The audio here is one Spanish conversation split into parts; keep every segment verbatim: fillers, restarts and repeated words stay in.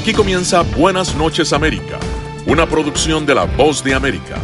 Aquí comienza Buenas noches América, una producción de La Voz de América.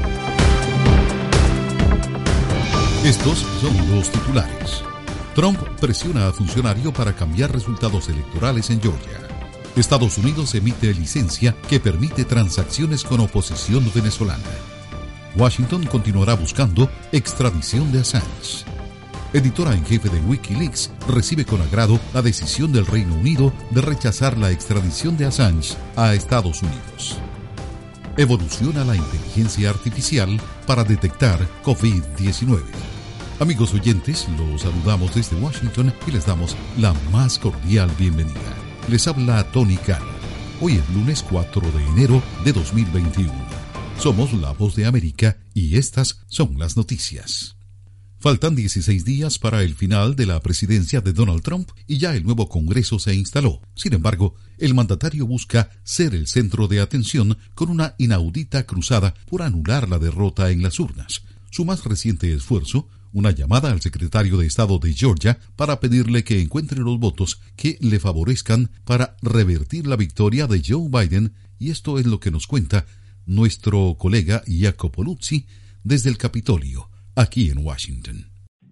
Estos son los titulares. Trump presiona a funcionario para cambiar resultados electorales en Georgia. Estados Unidos emite licencia que permite transacciones con oposición venezolana. Washington continuará buscando extradición de Assange. Editora en jefe de Wikileaks recibe con agrado la decisión del Reino Unido de rechazar la extradición de Assange a Estados Unidos. Evoluciona la inteligencia artificial para detectar COVID diecinueve. Amigos oyentes, los saludamos desde Washington y les damos la más cordial bienvenida. Les habla Tony Cano. Hoy es lunes cuatro de enero de dos mil veintiuno. Somos La Voz de América y estas son las noticias. Faltan dieciséis días para el final de la presidencia de Donald Trump y ya el nuevo Congreso se instaló. Sin embargo, el mandatario busca ser el centro de atención con una inaudita cruzada por anular la derrota en las urnas. Su más reciente esfuerzo, una llamada al secretario de Estado de Georgia para pedirle que encuentre los votos que le favorezcan para revertir la victoria de Joe Biden, y esto es lo que nos cuenta nuestro colega Jacopo Luzzi desde el Capitolio, aquí en Washington.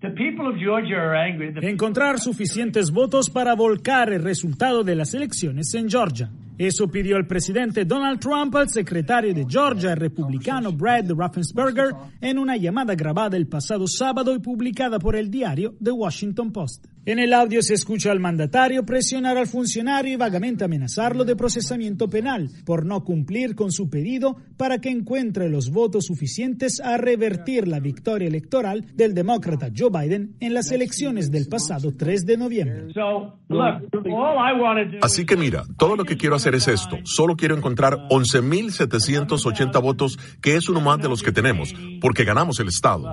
Encontrar suficientes votos para volcar el resultado de las elecciones en Georgia. Eso pidió el presidente Donald Trump al secretario de Georgia, el republicano Brad Raffensperger, en una llamada grabada el pasado sábado y publicada por el diario The Washington Post. En el audio se escucha al mandatario presionar al funcionario y vagamente amenazarlo de procesamiento penal por no cumplir con su pedido para que encuentre los votos suficientes a revertir la victoria electoral del demócrata Joe Biden en las elecciones del pasado tres de noviembre. Así que mira, todo lo que quiero hacer es esto. Solo quiero encontrar once mil setecientos ochenta votos, que es uno más de los que tenemos, porque ganamos el estado.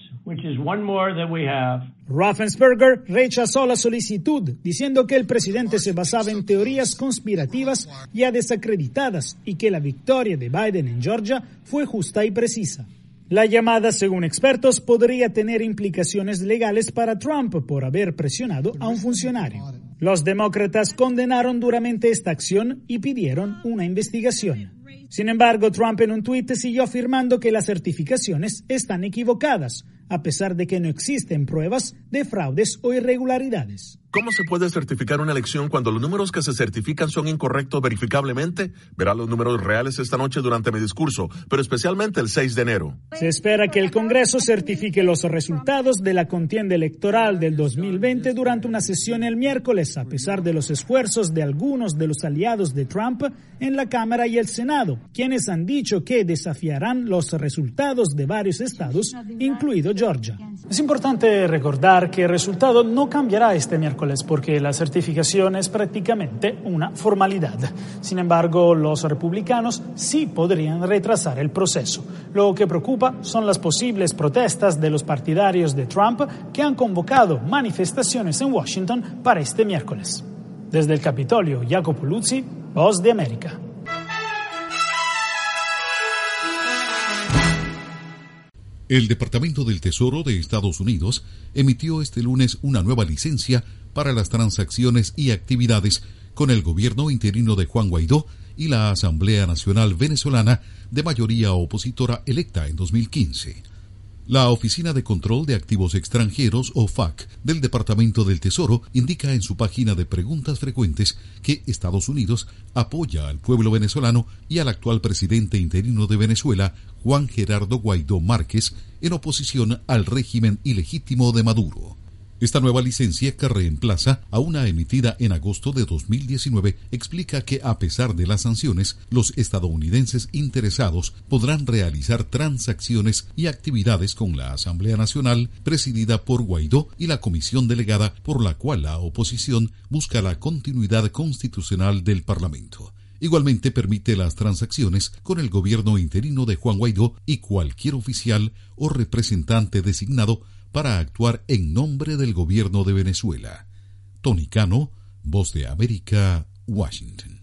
Raffensperger rechazó la solicitud, diciendo que el presidente se basaba en teorías conspirativas ya desacreditadas y que la victoria de Biden en Georgia fue justa y precisa. La llamada, según expertos, podría tener implicaciones legales para Trump por haber presionado a un funcionario. Los demócratas condenaron duramente esta acción y pidieron una investigación. Sin embargo, Trump en un tuit siguió afirmando que las certificaciones están equivocadas, a pesar de que no existen pruebas de fraudes o irregularidades. ¿Cómo se puede certificar una elección cuando los números que se certifican son incorrectos verificablemente? Verá los números reales esta noche durante mi discurso, pero especialmente el seis de enero. Se espera que el Congreso certifique los resultados de la contienda electoral del dos mil veinte durante una sesión el miércoles, a pesar de los esfuerzos de algunos de los aliados de Trump en la Cámara y el Senado, quienes han dicho que desafiarán los resultados de varios estados, incluido Georgia. Es importante recordar que el resultado no cambiará este miércoles porque la certificación es prácticamente una formalidad. Sin embargo, los republicanos sí podrían retrasar el proceso. Lo que preocupa son las posibles protestas de los partidarios de Trump que han convocado manifestaciones en Washington para este miércoles. Desde el Capitolio, Jacopo Luzzi, Voz de América. El Departamento del Tesoro de Estados Unidos emitió este lunes una nueva licencia para las transacciones y actividades con el gobierno interino de Juan Guaidó y la Asamblea Nacional Venezolana de mayoría opositora electa en dos mil quince. La Oficina de Control de Activos Extranjeros, o F A C, del Departamento del Tesoro indica en su página de preguntas frecuentes que Estados Unidos apoya al pueblo venezolano y al actual presidente interino de Venezuela, Juan Gerardo Guaidó Márquez, en oposición al régimen ilegítimo de Maduro. Esta nueva licencia, que reemplaza a una emitida en agosto de dos mil diecinueve, explica que a pesar de las sanciones, los estadounidenses interesados podrán realizar transacciones y actividades con la Asamblea Nacional, presidida por Guaidó, y la comisión delegada por la cual la oposición busca la continuidad constitucional del Parlamento. Igualmente permite las transacciones con el gobierno interino de Juan Guaidó y cualquier oficial o representante designado para actuar en nombre del gobierno de Venezuela. Tony Cano, Voz de América, Washington.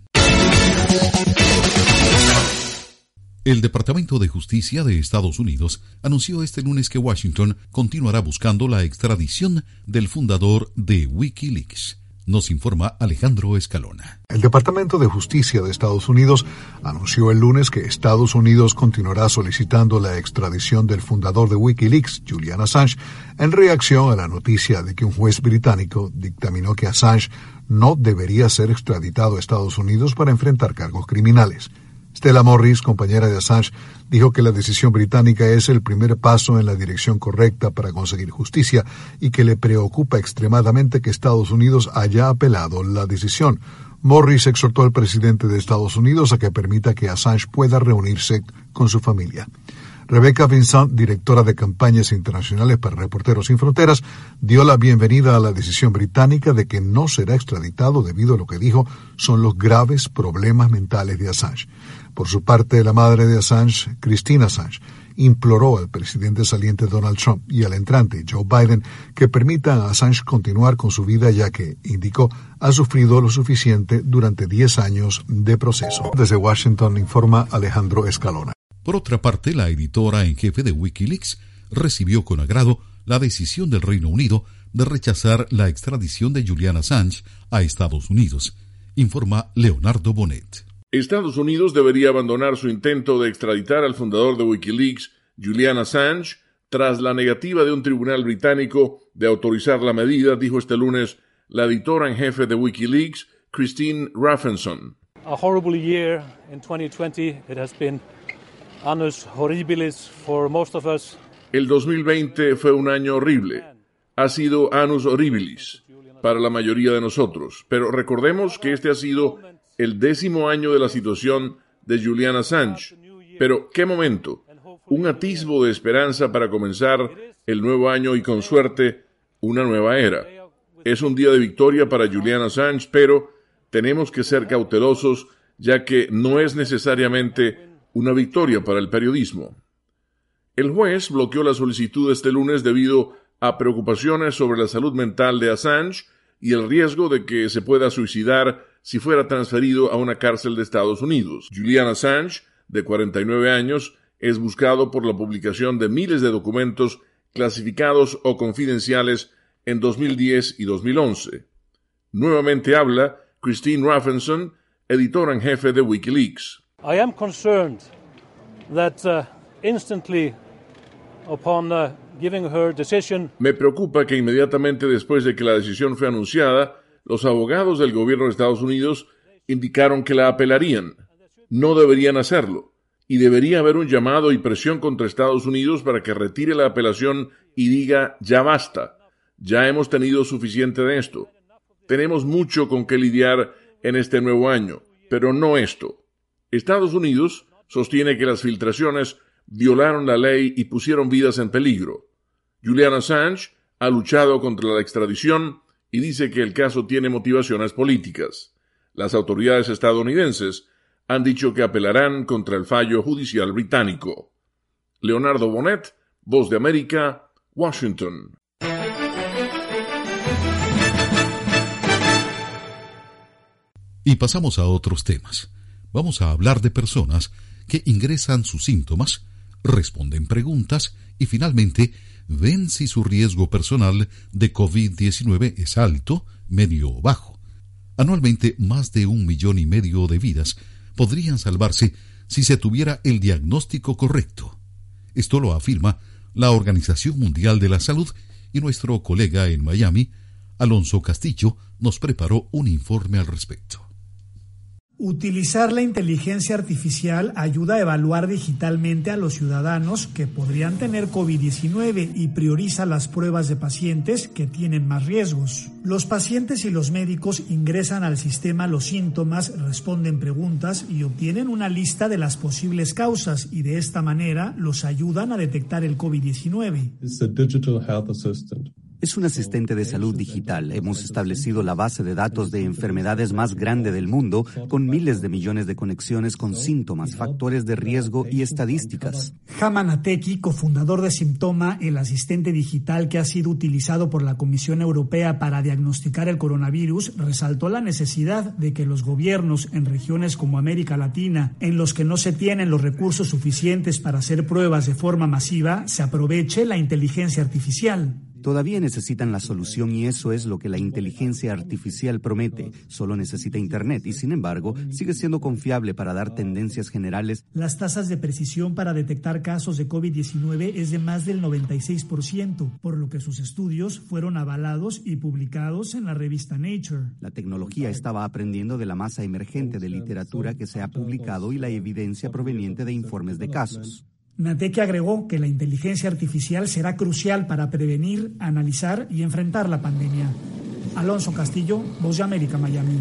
El Departamento de Justicia de Estados Unidos anunció este lunes que Washington continuará buscando la extradición del fundador de Wikileaks. Nos informa Alejandro Escalona. El Departamento de Justicia de Estados Unidos anunció el lunes que Estados Unidos continuará solicitando la extradición del fundador de Wikileaks, Julian Assange, en reacción a la noticia de que un juez británico dictaminó que Assange no debería ser extraditado a Estados Unidos para enfrentar cargos criminales. Stella Morris, compañera de Assange, dijo que la decisión británica es el primer paso en la dirección correcta para conseguir justicia y que le preocupa extremadamente que Estados Unidos haya apelado la decisión. Morris exhortó al presidente de Estados Unidos a que permita que Assange pueda reunirse con su familia. Rebecca Vincent, directora de campañas internacionales para Reporteros Sin Fronteras, dio la bienvenida a la decisión británica de que no será extraditado debido a lo que dijo son los graves problemas mentales de Assange. Por su parte, la madre de Assange, Christine Assange, imploró al presidente saliente Donald Trump y al entrante Joe Biden que permitan a Assange continuar con su vida, ya que, indicó, ha sufrido lo suficiente durante diez años de proceso. Desde Washington informa Alejandro Escalona. Por otra parte, la editora en jefe de Wikileaks recibió con agrado la decisión del Reino Unido de rechazar la extradición de Julian Assange a Estados Unidos, informa Leonardo Bonet. Estados Unidos debería abandonar su intento de extraditar al fundador de Wikileaks, Julian Assange, tras la negativa de un tribunal británico de autorizar la medida, dijo este lunes la editora en jefe de Wikileaks, Christine Rafenson. A horrible year in twenty twenty. It has been annus horribilis for most of us. El dos mil veinte fue un año horrible. Ha sido annus horribilis para la mayoría de nosotros. Pero recordemos que este ha sido el décimo año de la situación de Julian Assange. Pero, ¿qué momento? Un atisbo de esperanza para comenzar el nuevo año y, con suerte, una nueva era. Es un día de victoria para Julian Assange, pero tenemos que ser cautelosos, ya que no es necesariamente una victoria para el periodismo. El juez bloqueó la solicitud este lunes debido a preocupaciones sobre la salud mental de Assange y el riesgo de que se pueda suicidar si fuera transferido a una cárcel de Estados Unidos. Julian Assange, de cuarenta y nueve años, es buscado por la publicación de miles de documentos clasificados o confidenciales en dos mil diez y dos mil once. Nuevamente habla Christine Rafenson, editora en jefe de Wikileaks. I am concerned that uh, instantly upon uh, giving her decision. Me preocupa que inmediatamente después de que la decisión fue anunciada, los abogados del gobierno de Estados Unidos indicaron que la apelarían. No deberían hacerlo, y debería haber un llamado y presión contra Estados Unidos para que retire la apelación y diga, ya basta, ya hemos tenido suficiente de esto. Tenemos mucho con qué lidiar en este nuevo año, pero no esto. Estados Unidos sostiene que las filtraciones violaron la ley y pusieron vidas en peligro. Julian Assange ha luchado contra la extradición y dice que el caso tiene motivaciones políticas. Las autoridades estadounidenses han dicho que apelarán contra el fallo judicial británico. Leonardo Bonet, Voz de América, Washington. Y pasamos a otros temas. Vamos a hablar de personas que ingresan sus síntomas, responden preguntas y finalmente ven si su riesgo personal de covid diecinueve es alto, medio o bajo. Anualmente, más de un millón y medio de vidas podrían salvarse si se tuviera el diagnóstico correcto. Esto lo afirma la Organización Mundial de la Salud y nuestro colega en Miami, Alonso Castillo, nos preparó un informe al respecto. Utilizar la inteligencia artificial ayuda a evaluar digitalmente a los ciudadanos que podrían tener covid diecinueve y prioriza las pruebas de pacientes que tienen más riesgos. Los pacientes y los médicos ingresan al sistema los síntomas, responden preguntas y obtienen una lista de las posibles causas y de esta manera los ayudan a detectar el covid diecinueve. Es un asistente de salud digital. Hemos establecido la base de datos de enfermedades más grande del mundo, con miles de millones de conexiones con síntomas, factores de riesgo y estadísticas. Haman Ateki, cofundador de Symptoma, el asistente digital que ha sido utilizado por la Comisión Europea para diagnosticar el coronavirus, resaltó la necesidad de que los gobiernos en regiones como América Latina, en los que no se tienen los recursos suficientes para hacer pruebas de forma masiva, se aproveche la inteligencia artificial. Todavía necesitan la solución y eso es lo que la inteligencia artificial promete. Solo necesita Internet y, sin embargo, sigue siendo confiable para dar tendencias generales. Las tasas de precisión para detectar casos de COVID diecinueve es de más del noventa y seis por ciento, por lo que sus estudios fueron avalados y publicados en la revista Nature. La tecnología estaba aprendiendo de la masa emergente de literatura que se ha publicado y la evidencia proveniente de informes de casos. Nateke agregó que la inteligencia artificial será crucial para prevenir, analizar y enfrentar la pandemia. Alonso Castillo, Voz de América, Miami.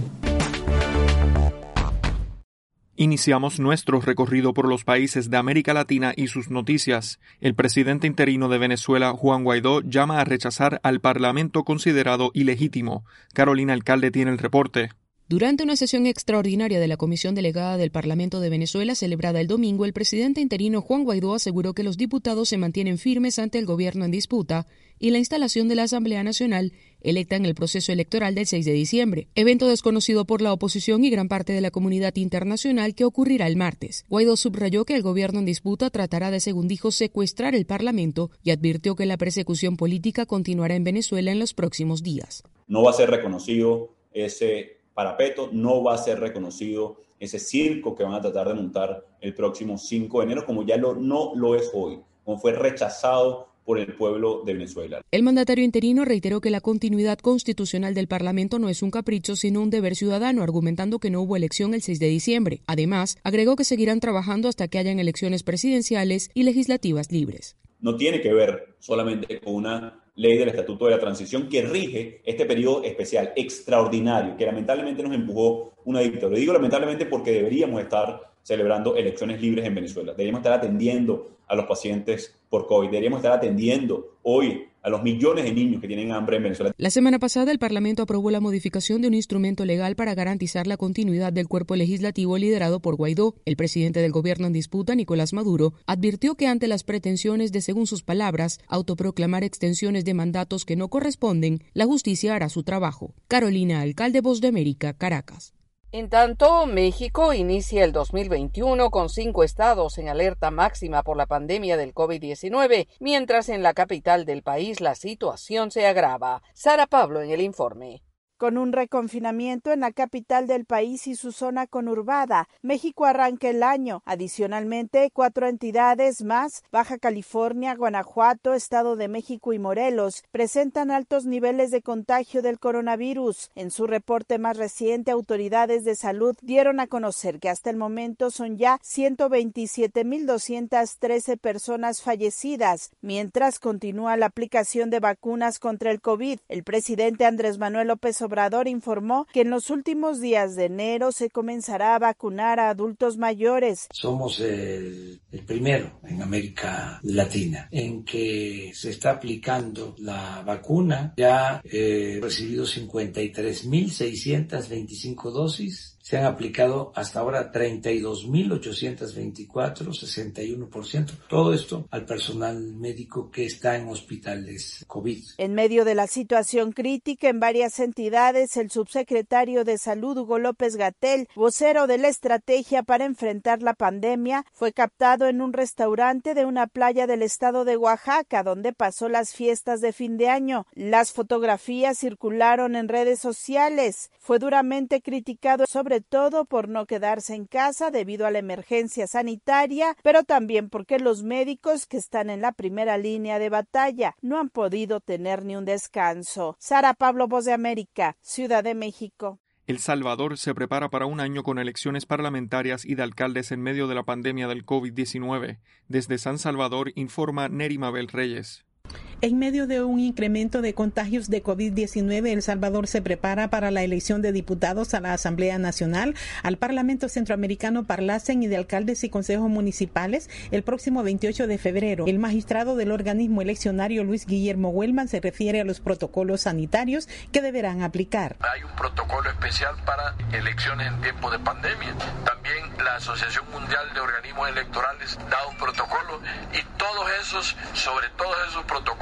Iniciamos nuestro recorrido por los países de América Latina y sus noticias. El presidente interino de Venezuela, Juan Guaidó, llama a rechazar al Parlamento considerado ilegítimo. Carolina Alcalde tiene el reporte. Durante una sesión extraordinaria de la Comisión Delegada del Parlamento de Venezuela celebrada el domingo, el presidente interino Juan Guaidó aseguró que los diputados se mantienen firmes ante el gobierno en disputa y la instalación de la Asamblea Nacional electa en el proceso electoral del seis de diciembre, evento desconocido por la oposición y gran parte de la comunidad internacional que ocurrirá el martes. Guaidó subrayó que el gobierno en disputa tratará de, según dijo, secuestrar el Parlamento y advirtió que la persecución política continuará en Venezuela en los próximos días. No va a ser reconocido ese parapeto, no va a ser reconocido ese circo que van a tratar de montar el próximo cinco de enero, como ya lo, no lo es hoy, como fue rechazado por el pueblo de Venezuela. El mandatario interino reiteró que la continuidad constitucional del Parlamento no es un capricho, sino un deber ciudadano, argumentando que no hubo elección el seis de diciembre. Además, agregó que seguirán trabajando hasta que hayan elecciones presidenciales y legislativas libres. No tiene que ver solamente con una ley del Estatuto de la Transición que rige este periodo especial, extraordinario, que lamentablemente nos empujó una dictadura. Digo lamentablemente porque deberíamos estar celebrando elecciones libres en Venezuela. Deberíamos estar atendiendo a los pacientes por COVID. Deberíamos estar atendiendo hoy a los millones de niños que tienen hambre en Venezuela. La semana pasada, el Parlamento aprobó la modificación de un instrumento legal para garantizar la continuidad del cuerpo legislativo liderado por Guaidó. El presidente del gobierno en disputa, Nicolás Maduro, advirtió que ante las pretensiones de, según sus palabras, autoproclamar extensiones de mandatos que no corresponden, la justicia hará su trabajo. Carolina Alcalde, Voz de América, Caracas. En tanto, México inicia el dos mil veintiuno con cinco estados en alerta máxima por la pandemia del COVID diecinueve, mientras en la capital del país la situación se agrava. Sara Pablo en el informe. Con un reconfinamiento en la capital del país y su zona conurbada, México arranca el año. Adicionalmente, cuatro entidades más, Baja California, Guanajuato, Estado de México y Morelos, presentan altos niveles de contagio del coronavirus. En su reporte más reciente, autoridades de salud dieron a conocer que hasta el momento son ya ciento veintisiete mil doscientas trece personas fallecidas, mientras continúa la aplicación de vacunas contra el COVID. El presidente Andrés Manuel López Obrador informó que en los últimos días de enero se comenzará a vacunar a adultos mayores. Somos el, el primero en América Latina en que se está aplicando la vacuna. Ya he recibido cincuenta y tres mil seiscientas veinticinco dosis. Se han aplicado hasta ahora treinta y dos mil ochocientos veinticuatro, sesenta y uno por ciento. Todo esto al personal médico que está en hospitales COVID. En medio de la situación crítica en varias entidades, el subsecretario de Salud, Hugo López-Gatell, vocero de la estrategia para enfrentar la pandemia, fue captado en un restaurante de una playa del estado de Oaxaca, donde pasó las fiestas de fin de año. Las fotografías circularon en redes sociales. Fue duramente criticado sobre todo por no quedarse en casa debido a la emergencia sanitaria, pero también porque los médicos que están en la primera línea de batalla no han podido tener ni un descanso. Sara Pablo, Voz de América, Ciudad de México. El Salvador se prepara para un año con elecciones parlamentarias y de alcaldes en medio de la pandemia del COVID diecinueve. Desde San Salvador informa Neri Mabel Reyes. En medio de un incremento de contagios de COVID diecinueve, El Salvador se prepara para la elección de diputados a la Asamblea Nacional, al Parlamento Centroamericano Parlacen y de alcaldes y consejos municipales el próximo veintiocho de febrero. El magistrado del organismo eleccionario, Luis Guillermo Huelman, se refiere a los protocolos sanitarios que deberán aplicar. Hay un protocolo especial para elecciones en tiempo de pandemia. También la Asociación Mundial de Organismos Electorales da un protocolo y todos esos, sobre todos esos protocolos,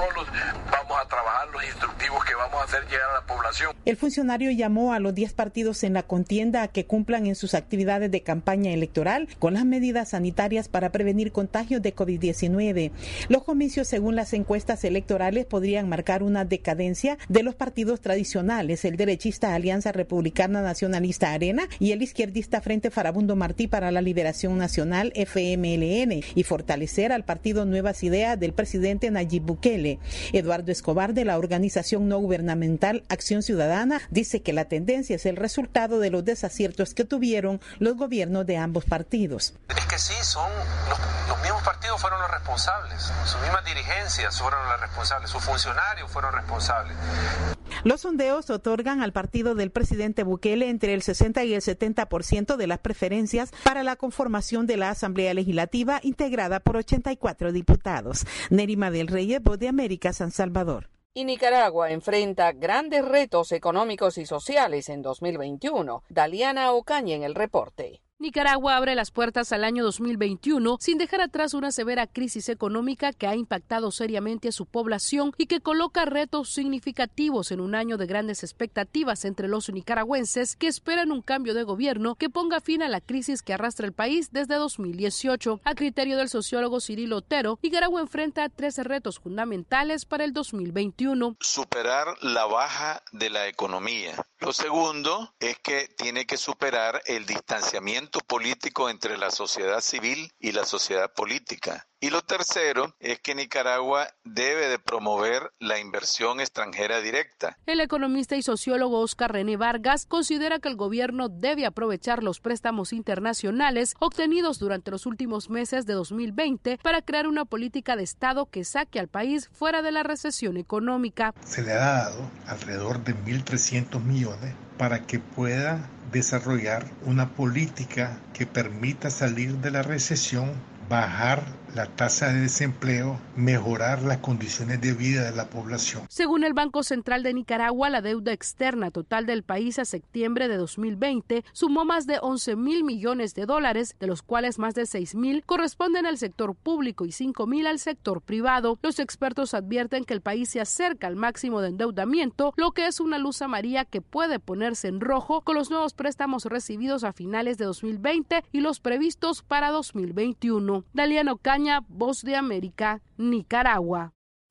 protocolos, vamos a trabajar los instructivos que vamos a hacer llegar a la población. El funcionario llamó a los diez partidos en la contienda a que cumplan en sus actividades de campaña electoral con las medidas sanitarias para prevenir contagios de COVID diecinueve. Los comicios, según las encuestas electorales, podrían marcar una decadencia de los partidos tradicionales, el derechista Alianza Republicana Nacionalista Arena y el izquierdista Frente Farabundo Martí para la Liberación Nacional F M L N, y fortalecer al partido Nuevas Ideas del presidente Nayib Bukele. Eduardo Escobar, de la organización no gubernamental Acción Ciudadana, dice que la tendencia es el resultado de los desaciertos que tuvieron los gobiernos de ambos partidos. Es que sí, son los, los mismos partidos fueron los responsables, sus mismas dirigencias fueron las responsables, sus funcionarios fueron responsables. Los sondeos otorgan al partido del presidente Bukele entre el sesenta y el setenta por ciento de las preferencias para la conformación de la Asamblea Legislativa integrada por ochenta y cuatro diputados. Nerima del Reyes, Voz de América, San Salvador. Y Nicaragua enfrenta grandes retos económicos y sociales en dos mil veintiuno. Daliana Ocaña en el reporte. Nicaragua abre las puertas al año dos mil veintiuno sin dejar atrás una severa crisis económica que ha impactado seriamente a su población y que coloca retos significativos en un año de grandes expectativas entre los nicaragüenses que esperan un cambio de gobierno que ponga fin a la crisis que arrastra el país desde dos mil dieciocho. A criterio del sociólogo Cirilo Otero, Nicaragua enfrenta tres retos fundamentales para el dos mil veintiuno. Superar la baja de la economía. Lo segundo es que tiene que superar el distanciamiento político entre la sociedad civil y la sociedad política. Y lo tercero es que Nicaragua debe de promover la inversión extranjera directa. El economista y sociólogo Oscar René Vargas considera que el gobierno debe aprovechar los préstamos internacionales obtenidos durante los últimos meses de dos mil veinte para crear una política de Estado que saque al país fuera de la recesión económica. Se le ha dado alrededor de mil trescientos millones para que pueda desarrollar una política que permita salir de la recesión, bajar la tasa de desempleo, mejorar las condiciones de vida de la población. Según el Banco Central de Nicaragua, la deuda externa total del país a septiembre de dos mil veinte sumó más de once mil millones de dólares, de los cuales más de seis mil corresponden al sector público y cinco mil al sector privado. Los expertos advierten que el país se acerca al máximo de endeudamiento, lo que es una luz amarilla que puede ponerse en rojo con los nuevos préstamos recibidos a finales de dos mil veinte y los previstos para dos mil veintiuno. Daliana Ocaña, Voz de América, Nicaragua.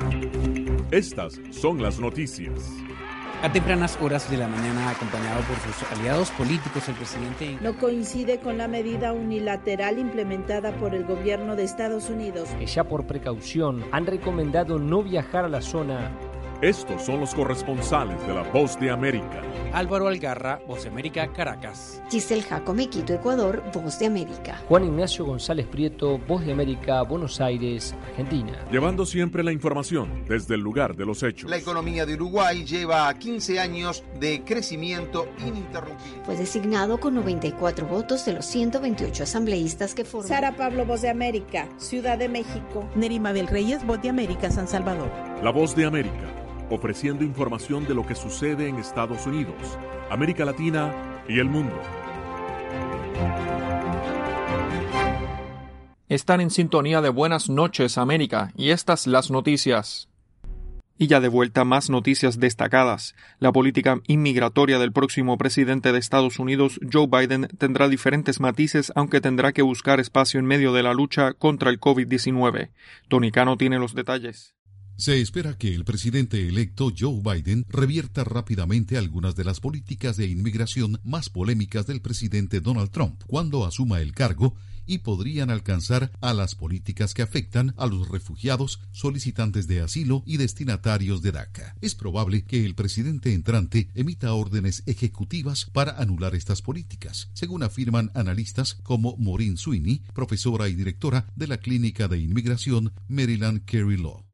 Estas son las noticias. A tempranas horas de la mañana, acompañado por sus aliados políticos, el presidente no coincide con la medida unilateral implementada por el gobierno de Estados Unidos, que ya por precaución han recomendado no viajar a la zona. Estos son los corresponsales de la Voz de América. Álvaro Algarra, Voz de América, Caracas. Giselle Jacome, Quito, Ecuador, Voz de América. Juan Ignacio González Prieto, Voz de América, Buenos Aires, Argentina. Llevando siempre la información desde el lugar de los hechos. La economía de Uruguay lleva quince años de crecimiento ininterrumpido. Fue designado con noventa y cuatro votos de los ciento veintiocho asambleístas que forman. Sara Pablo, Voz de América, Ciudad de México. Nerima del Reyes, Voz de América, San Salvador. La Voz de América, ofreciendo información de lo que sucede en Estados Unidos, América Latina y el mundo. Están en sintonía de Buenas noches, América, y estas las noticias. Y ya de vuelta, más noticias destacadas. La política inmigratoria del próximo presidente de Estados Unidos, Joe Biden, tendrá diferentes matices, aunque tendrá que buscar espacio en medio de la lucha contra el COVID diecinueve. Tony Cano tiene los detalles. Se espera que el presidente electo Joe Biden revierta rápidamente algunas de las políticas de inmigración más polémicas del presidente Donald Trump cuando asuma el cargo, y podrían alcanzar a las políticas que afectan a los refugiados, solicitantes de asilo y destinatarios de DACA. Es probable que el presidente entrante emita órdenes ejecutivas para anular estas políticas, según afirman analistas como Maureen Sweeney, profesora y directora de la Clínica de Inmigración Maryland Carey Law.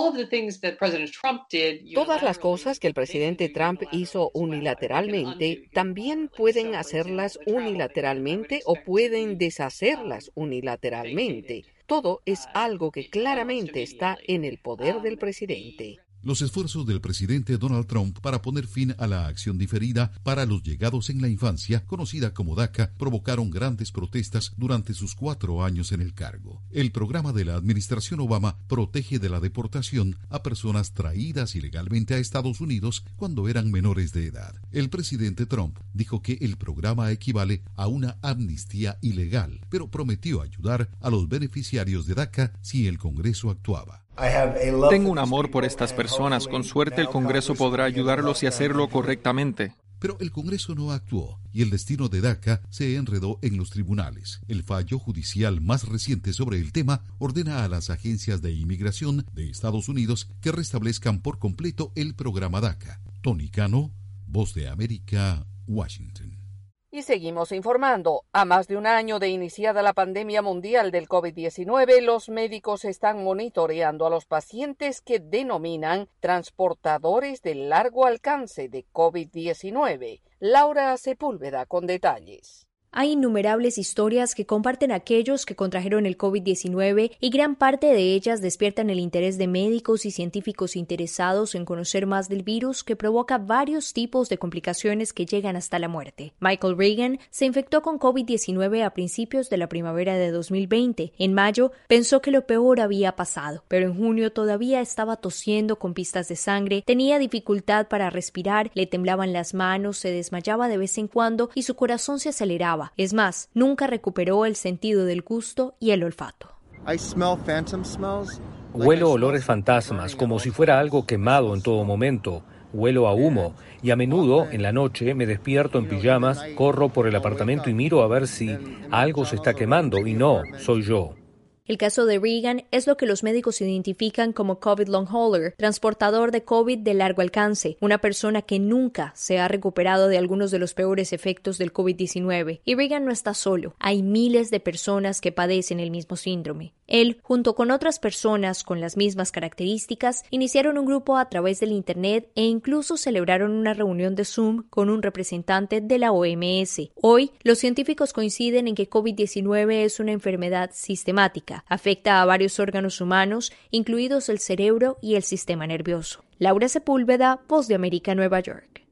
Todas las cosas que el presidente Trump hizo unilateralmente, también pueden hacerlas unilateralmente o pueden deshacerlas unilateralmente. Todo es algo que claramente está en el poder del presidente. Los esfuerzos del presidente Donald Trump para poner fin a la acción diferida para los llegados en la infancia, conocida como DACA, provocaron grandes protestas durante sus cuatro años en el cargo. El programa de la administración Obama protege de la deportación a personas traídas ilegalmente a Estados Unidos cuando eran menores de edad. El presidente Trump dijo que el programa equivale a una amnistía ilegal, pero prometió ayudar a los beneficiarios de DACA si el Congreso actuaba. Tengo un amor por estas personas. Con suerte el Congreso podrá ayudarlos y hacerlo correctamente. Pero el Congreso no actuó y el destino de DACA se enredó en los tribunales. El fallo judicial más reciente sobre el tema ordena a las agencias de inmigración de Estados Unidos que restablezcan por completo el programa DACA. Tony Cano, Voz de América, Washington. Y seguimos informando. A más de un año de iniciada la pandemia mundial del COVID diecinueve, los médicos están monitoreando a los pacientes que denominan transportadores de largo alcance de COVID diecinueve. Laura Sepúlveda con detalles. Hay innumerables historias que comparten aquellos que contrajeron el COVID diecinueve y gran parte de ellas despiertan el interés de médicos y científicos interesados en conocer más del virus que provoca varios tipos de complicaciones que llegan hasta la muerte. Michael Reagan se infectó con COVID diecinueve a principios de la primavera de dos mil veinte. En mayo pensó que lo peor había pasado, pero en junio todavía estaba tosiendo con pistas de sangre, tenía dificultad para respirar, le temblaban las manos, se desmayaba de vez en cuando y su corazón se aceleraba. Es más, nunca recuperó el sentido del gusto y el olfato. Huelo olores fantasmas, como si fuera algo quemado en todo momento. Huelo a humo y a menudo, en la noche, me despierto en pijamas, corro por el apartamento y miro a ver si algo se está quemando y no, soy yo. El caso de Reagan es lo que los médicos identifican como COVID long hauler, transportador de COVID de largo alcance, una persona que nunca se ha recuperado de algunos de los peores efectos del COVID diecinueve. Y Reagan no está solo, hay miles de personas que padecen el mismo síndrome. Él, junto con otras personas con las mismas características, iniciaron un grupo a través del Internet e incluso celebraron una reunión de Zoom con un representante de la O M S. Hoy, los científicos coinciden en que COVID diecinueve es una enfermedad sistemática. Afecta a varios órganos humanos, incluidos el cerebro y el sistema nervioso. Laura Sepúlveda, Voz de América, Nueva York.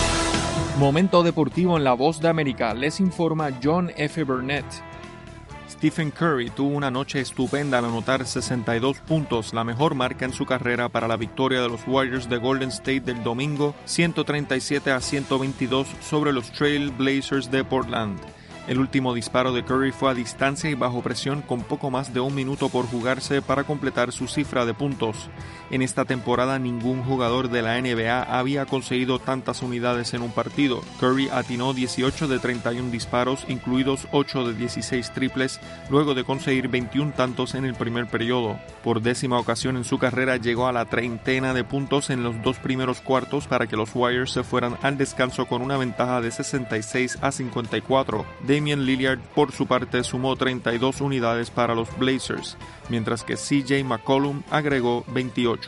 Momento deportivo en la Voz de América. Les informa John F. Burnett. Stephen Curry tuvo una noche estupenda al anotar sesenta y dos puntos, la mejor marca en su carrera para la victoria de los Warriors de Golden State del domingo, ciento treinta y siete a ciento veintidós sobre los Trail Blazers de Portland. El último disparo de Curry fue a distancia y bajo presión con poco más de un minuto por jugarse para completar su cifra de puntos. En esta temporada ningún jugador de la N B A había conseguido tantas unidades en un partido. Curry atinó dieciocho de treinta y uno disparos, incluidos ocho de dieciséis triples, luego de conseguir veintiún tantos en el primer periodo. Por décima ocasión en su carrera llegó a la treintena de puntos en los dos primeros cuartos para que los Warriors se fueran al descanso con una ventaja de sesenta y seis a cincuenta y cuatro. Damian Lillard, por su parte, sumó treinta y dos unidades para los Blazers, mientras que C J McCollum agregó veintiocho.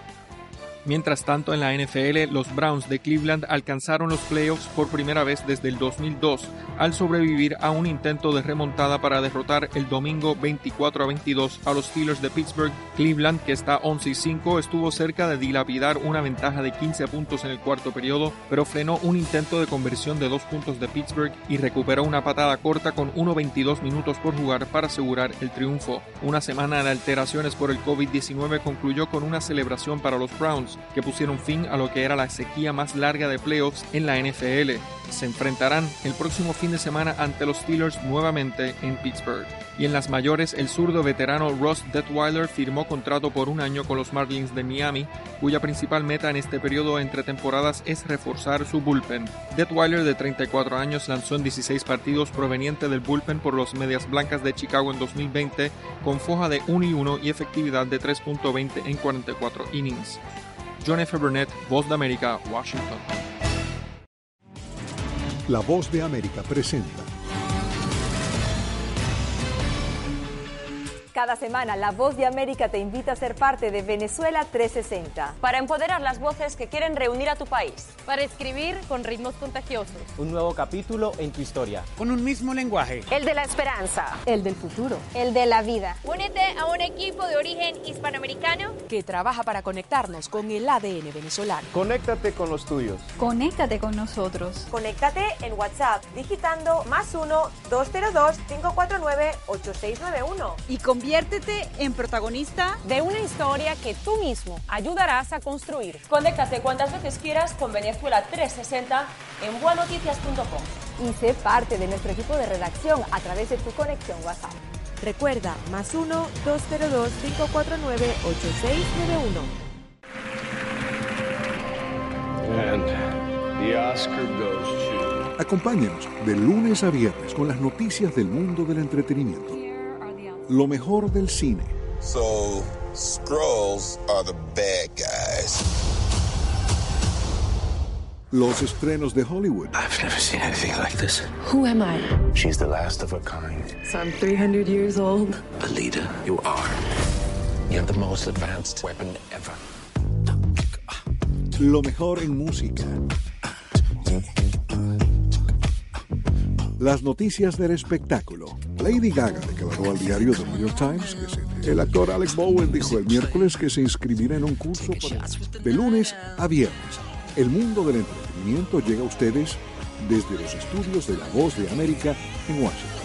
Mientras tanto, en la N F L, los Browns de Cleveland alcanzaron los playoffs por primera vez desde el dos mil dos, al sobrevivir a un intento de remontada para derrotar el domingo veinticuatro a veintidós a los Steelers de Pittsburgh. Cleveland, que está once y cinco, estuvo cerca de dilapidar una ventaja de quince puntos en el cuarto periodo, pero frenó un intento de conversión de dos puntos de Pittsburgh y recuperó una patada corta con uno veintidós minutos por jugar para asegurar el triunfo. Una semana de alteraciones por el COVID diecinueve concluyó con una celebración para los Browns, que pusieron fin a lo que era la sequía más larga de playoffs en la N F L. Se enfrentarán el próximo fin de semana ante los Steelers nuevamente en Pittsburgh. Y en las mayores, el zurdo veterano Ross Detweiler firmó contrato por un año con los Marlins de Miami, cuya principal meta en este periodo entre temporadas es reforzar su bullpen. Detweiler, de treinta y cuatro años, lanzó en dieciséis partidos proveniente del bullpen por los Medias Blancas de Chicago en dos mil veinte, con foja de uno y uno y efectividad de tres punto veinte en cuarenta y cuatro innings. John F. Burnett, Voz de América, Washington. La Voz de América presenta. Cada Cada semana, La Voz de América te invita a ser parte de Venezuela trescientos sesenta. Para empoderar las voces que quieren reunir a tu país. Para escribir con ritmos contagiosos. Un nuevo capítulo en tu historia. Con un mismo lenguaje. El de la esperanza. El del futuro. El de la vida. Únete a un equipo de origen hispanoamericano que trabaja para conectarnos con el A D N venezolano. Conéctate con los tuyos. Conéctate con nosotros. Conéctate en WhatsApp digitando más uno dos cero dos cinco cuatro nueve ocho seis nueve uno y conviértete en protagonista de una historia que tú mismo ayudarás a construir. Conéctate cuantas veces quieras con Venezuela trescientos sesenta en buenoticias punto com y sé parte de nuestro equipo de redacción a través de tu conexión WhatsApp. Recuerda, más uno dos cero dos cinco cuatro nueve ocho seis nueve uno. And the Oscar goes to... Acompáñenos de lunes a viernes con las noticias del mundo del entretenimiento. Lo mejor del cine. So, Skrulls are the bad guys. Los estrenos de Hollywood. I've never seen anything like this. Who am I? She's the last of her kind. So I'm three hundred years old. Alita, you are. You have the most advanced weapon ever. Lo mejor en música. Las noticias del espectáculo. Lady Gaga declaró al diario The New York Times que se... el actor Alec Baldwin dijo el miércoles que se inscribirá en un curso para... de lunes a viernes. El mundo del entretenimiento llega a ustedes desde los estudios de La Voz de América en Washington.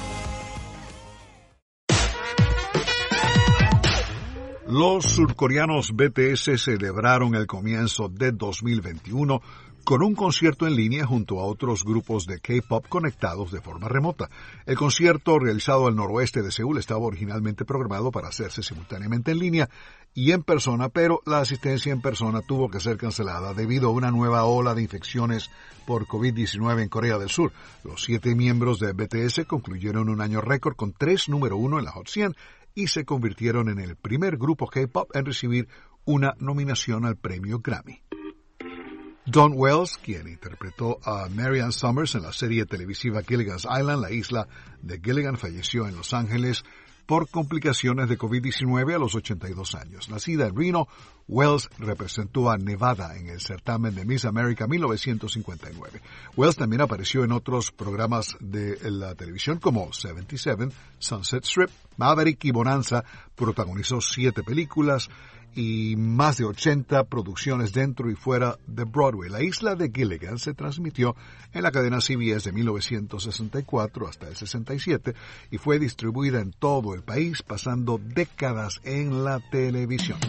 Los surcoreanos B T S celebraron el comienzo de dos mil veintiuno con un concierto en línea junto a otros grupos de K-pop conectados de forma remota. El concierto, realizado al noroeste de Seúl, estaba originalmente programado para hacerse simultáneamente en línea y en persona, pero la asistencia en persona tuvo que ser cancelada debido a una nueva ola de infecciones por COVID diecinueve en Corea del Sur. Los siete miembros de B T S concluyeron un año récord con tres número uno en la Hot cien y se convirtieron en el primer grupo K-pop en recibir una nominación al premio Grammy. Don Wells, quien interpretó a Marianne Summers en la serie televisiva Gilligan's Island, la isla de Gilligan, falleció en Los Ángeles por complicaciones de COVID diecinueve a los ochenta y dos años. Nacida en Reno, Wells representó a Nevada en el certamen de Miss America mil novecientos cincuenta y nueve. Wells también apareció en otros programas de la televisión como setenta y siete, Sunset Strip, Maverick y Bonanza. Protagonizó siete películas y más de ochenta producciones dentro y fuera de Broadway. La isla de Gilligan se transmitió en la cadena C B S de mil novecientos sesenta y cuatro hasta el sesenta y siete y fue distribuida en todo el país, pasando décadas en la televisión.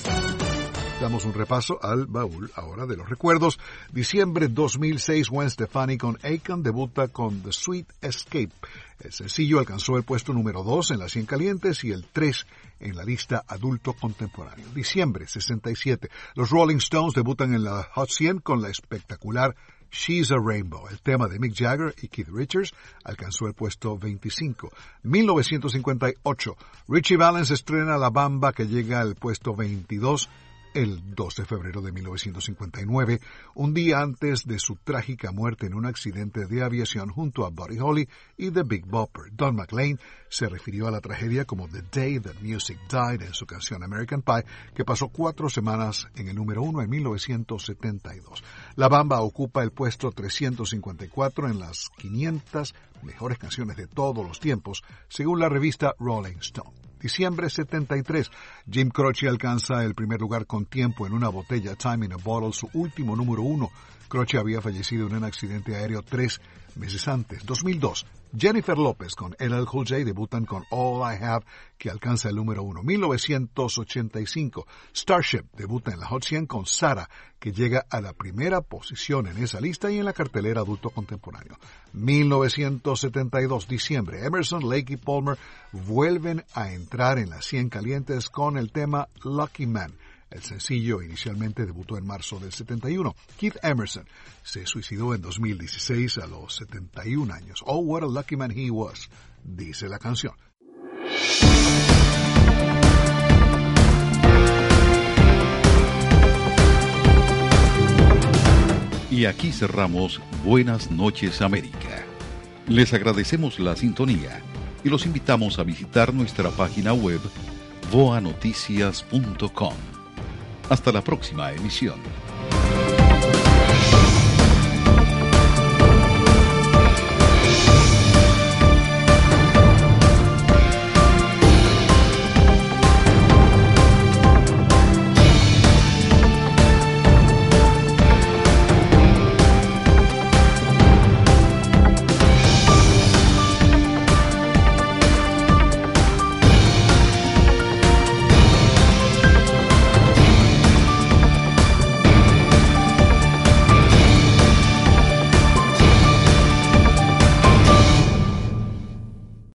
Damos un repaso al baúl ahora de los recuerdos. Diciembre dos mil seis, Gwen Stefani con Akon debuta con The Sweet Escape. El sencillo alcanzó el puesto número dos en las cien calientes y el tres en la lista adulto contemporáneo. Diciembre sesenta y siete, los Rolling Stones debutan en la Hot cien con la espectacular She's a Rainbow. El tema de Mick Jagger y Keith Richards alcanzó el puesto veinticinco. mil novecientos cincuenta y ocho, Richie Valens estrena La Bamba, que llega al puesto veintidós. El dos de febrero de mil novecientos cincuenta y nueve, un día antes de su trágica muerte en un accidente de aviación junto a Buddy Holly y The Big Bopper. Don McLean se refirió a la tragedia como The Day That Music Died en su canción American Pie, que pasó cuatro semanas en el número uno en mil novecientos setenta y dos. La Bamba ocupa el puesto trescientos cincuenta y cuatro en las quinientas mejores canciones de todos los tiempos, según la revista Rolling Stone. Diciembre setenta y tres, Jim Croce alcanza el primer lugar con Tiempo en una botella, Time in a Bottle, su último número uno. Croce había fallecido en un accidente aéreo tres meses antes. dos mil dos, Jennifer López con L L Cool J debutan con All I Have, que alcanza el número uno. mil novecientos ochenta y cinco, Starship debuta en la Hot cien con Sara, que llega a la primera posición en esa lista y en la cartelera adulto contemporáneo. mil novecientos setenta y dos, diciembre, Emerson, Lake y Palmer vuelven a entrar en las cien calientes con el tema Lucky Man. El sencillo inicialmente debutó en marzo del setenta y uno. Keith Emerson se suicidó en dos mil dieciséis a los setenta y un años. Oh, what a lucky man he was, dice la canción. Y aquí cerramos Buenas noches América. Les agradecemos la sintonía y los invitamos a visitar nuestra página web voa noticias punto com. Hasta la próxima emisión.